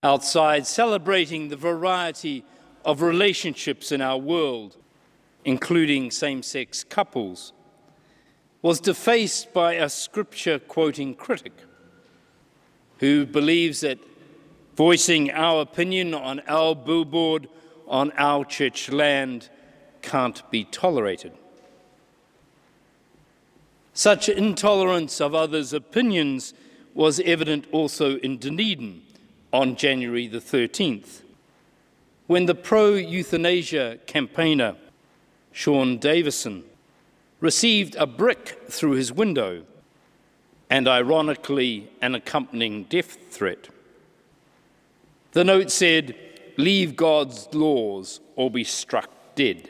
outside celebrating the variety of relationships in our world, including same-sex couples, was defaced by a scripture-quoting critic who believes that voicing our opinion on our billboard on our church land can't be tolerated. Such intolerance of others' opinions was evident also in Dunedin on January the 13th, when the pro-euthanasia campaigner, Sean Davison, received a brick through his window and, ironically, an accompanying death threat. The note said, "Leave God's laws or be struck dead."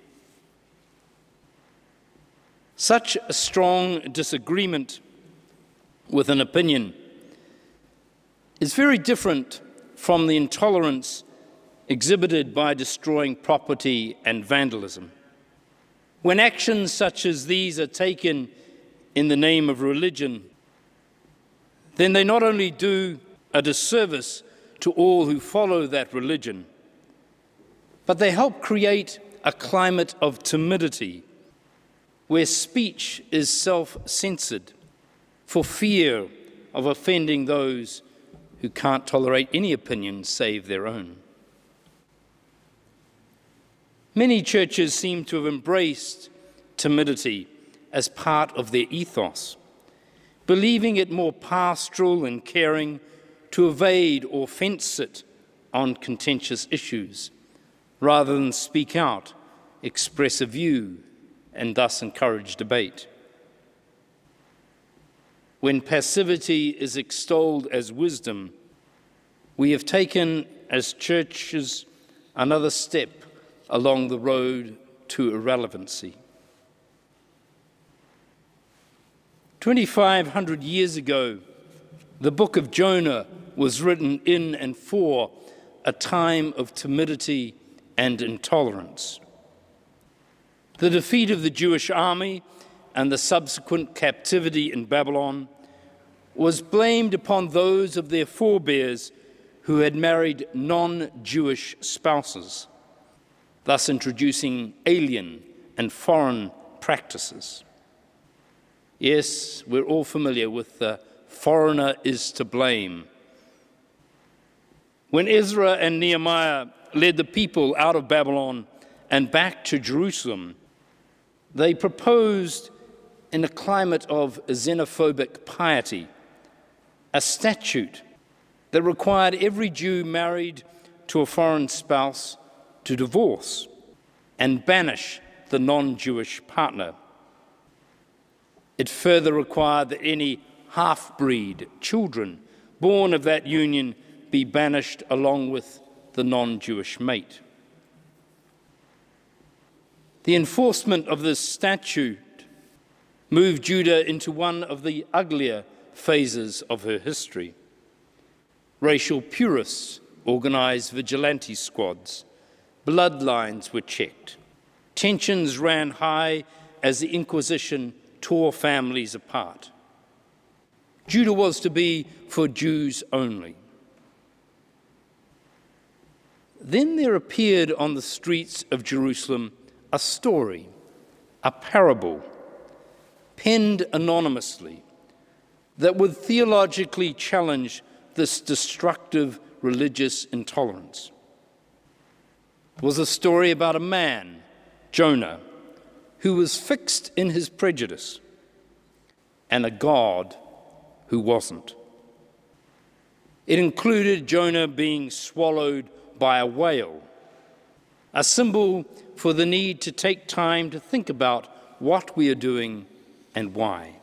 Such a strong disagreement with an opinion is very different from the intolerance exhibited by destroying property and vandalism. When actions such as these are taken in the name of religion, then they not only do a disservice to all who follow that religion, but they help create a climate of timidity where speech is self-censored for fear of offending those who can't tolerate any opinion save their own. Many churches seem to have embraced timidity as part of their ethos, believing it more pastoral and caring to evade or fence it on contentious issues, rather than speak out, express a view, and thus encourage debate. When passivity is extolled as wisdom, we have taken as churches another step along the road to irrelevancy. 2,500 years ago, the book of Jonah was written in and for a time of timidity and intolerance. The defeat of the Jewish army and the subsequent captivity in Babylon was blamed upon those of their forebears who had married non-Jewish spouses, thus introducing alien and foreign practices. Yes, we're all familiar with the foreigner is to blame. When Ezra and Nehemiah led the people out of Babylon and back to Jerusalem, they proposed, in a climate of xenophobic piety, a statute that required every Jew married to a foreign spouse to divorce and banish the non-Jewish partner. It further required that any half-breed children born of that union be banished along with the non-Jewish mate. The enforcement of this statute moved Judah into one of the uglier phases of her history. Racial purists organized vigilante squads. Bloodlines were checked. Tensions ran high as the Inquisition tore families apart. Judah was to be for Jews only. Then there appeared on the streets of Jerusalem a story, a parable, penned anonymously, that would theologically challenge this destructive religious intolerance. It was a story about a man, Jonah, who was fixed in his prejudice, and a God who wasn't. It included Jonah being swallowed by a whale, a symbol for the need to take time to think about what we are doing and why.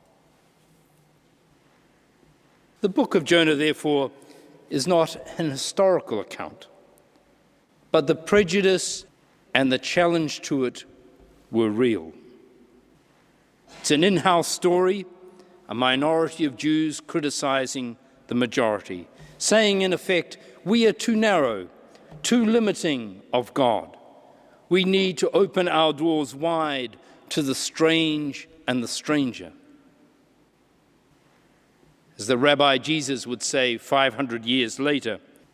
The book of Jonah, therefore, is not an historical account, but the prejudice and the challenge to it were real. It's an in-house story, a minority of Jews criticizing the majority, saying in effect, we are too narrow, too limiting of God. We need to open our doors wide to the strange and the stranger. As the Rabbi Jesus would say 500 years later,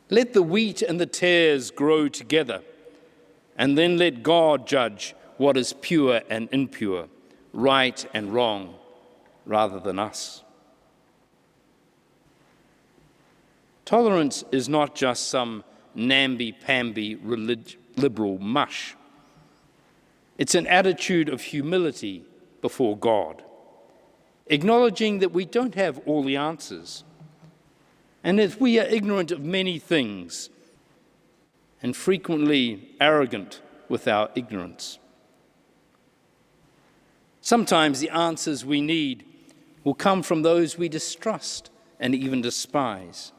Let the wheat and the tares grow together, and then let God judge what is pure and impure, right and wrong, rather than us. Tolerance is not just some namby-pamby liberal mush. It's an attitude of humility before God, acknowledging that we don't have all the answers, and that we are ignorant of many things, and frequently arrogant with our ignorance. Sometimes the answers we need will come from those we distrust and even despise.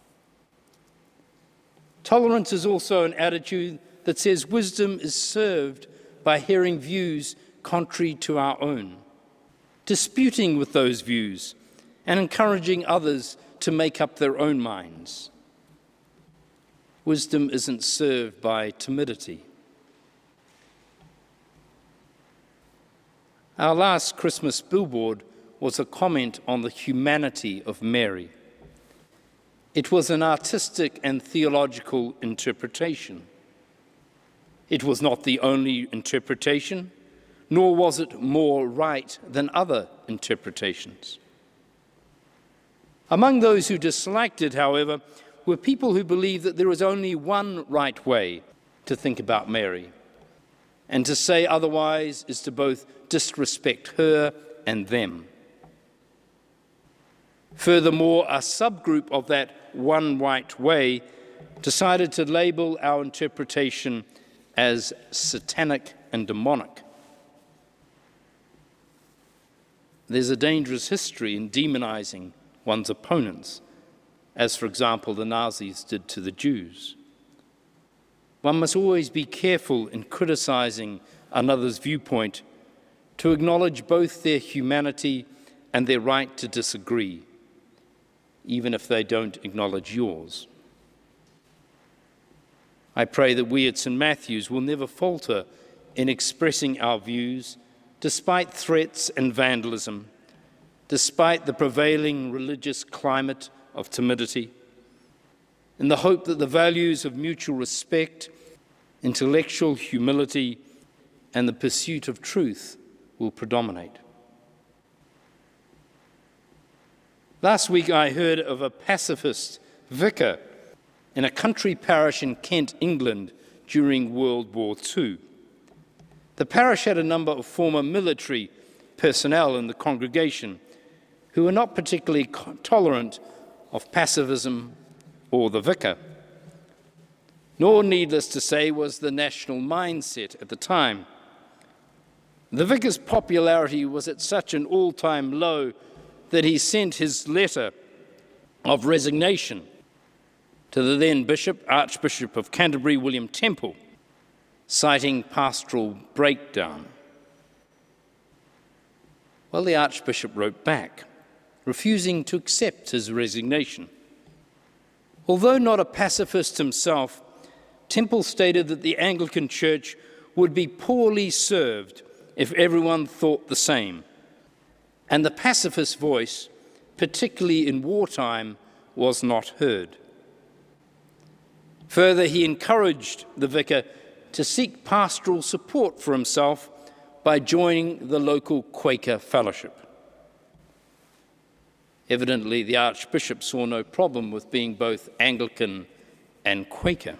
Tolerance is also an attitude that says wisdom is served by hearing views contrary to our own, disputing with those views, and encouraging others to make up their own minds. Wisdom isn't served by timidity. Our last Christmas billboard was a comment on the humanity of Mary. It was an artistic and theological interpretation. It was not the only interpretation, nor was it more right than other interpretations. Among those who disliked it, however, were people who believed that there is only one right way to think about Mary, and to say otherwise is to both disrespect her and them. Furthermore, a subgroup of that one right way decided to label our interpretation as satanic and demonic. There's a dangerous history in demonizing one's opponents, as, for example, the Nazis did to the Jews. One must always be careful in criticizing another's viewpoint to acknowledge both their humanity and their right to disagree, even if they don't acknowledge yours. I pray that we at St. Matthew's will never falter in expressing our views, despite threats and vandalism, despite the prevailing religious climate of timidity, in the hope that the values of mutual respect, intellectual humility, and the pursuit of truth will predominate. Last week I heard of a pacifist vicar in a country parish in Kent, England, during World War II. The parish had a number of former military personnel in the congregation who were not particularly tolerant of pacifism or the vicar. Nor, needless to say, was the national mindset at the time. The vicar's popularity was at such an all-time low that he sent his letter of resignation to the then Archbishop of Canterbury, William Temple, citing pastoral breakdown. Well, the Archbishop wrote back, refusing to accept his resignation. Although not a pacifist himself, Temple stated that the Anglican Church would be poorly served if everyone thought the same, and the pacifist voice, particularly in wartime, was not heard. Further, he encouraged the vicar to seek pastoral support for himself by joining the local Quaker fellowship. Evidently, the Archbishop saw no problem with being both Anglican and Quaker.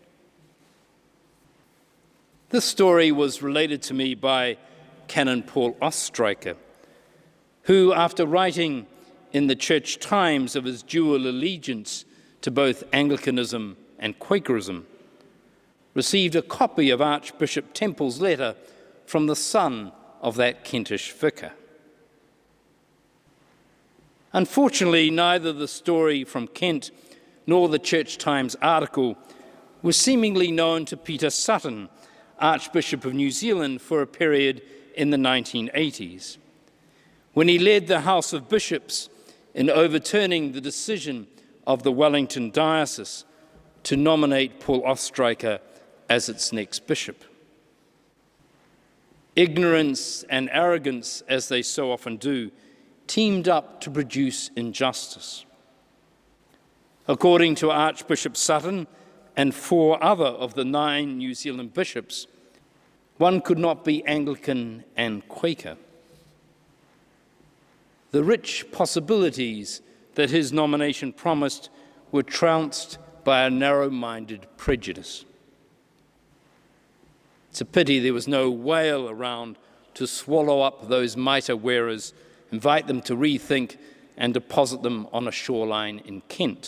This story was related to me by Canon Paul Ostreicher, who, after writing in the Church Times of his dual allegiance to both Anglicanism and Quakerism, received a copy of Archbishop Temple's letter from the son of that Kentish vicar. Unfortunately, neither the story from Kent nor the Church Times article was seemingly known to Peter Sutton, Archbishop of New Zealand, for a period in the 1980s, when he led the House of Bishops in overturning the decision of the Wellington Diocese to nominate Paul Ostreicher as its next bishop. Ignorance and arrogance, as they so often do, teamed up to produce injustice. According to Archbishop Sutton and 4 other of the 9 New Zealand bishops, one could not be Anglican and Quaker. The rich possibilities that his nomination promised were trounced by a narrow-minded prejudice. It's a pity there was no whale around to swallow up those mitre wearers, invite them to rethink and deposit them on a shoreline in Kent.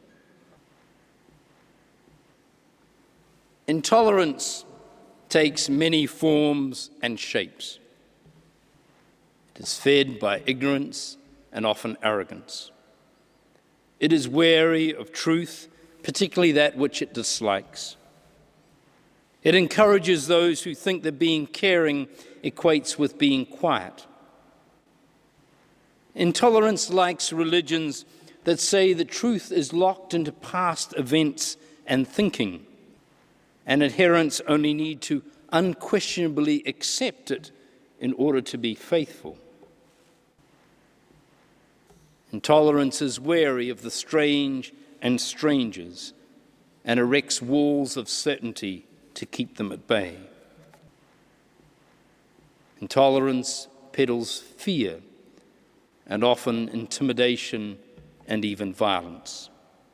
Intolerance takes many forms and shapes. It is fed by ignorance and often arrogance. It is wary of truth, particularly that which it dislikes. It encourages those who think that being caring equates with being quiet. Intolerance likes religions that say the truth is locked into past events and thinking, and adherents only need to unquestionably accept it in order to be faithful. Intolerance is wary of the strange and strangers and erects walls of certainty to keep them at bay. Intolerance peddles fear and often intimidation and even violence.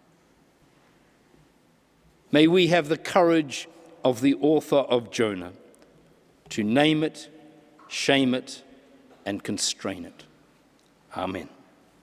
May we have the courage of the author of Jonah to name it, shame it, and constrain it. Amen.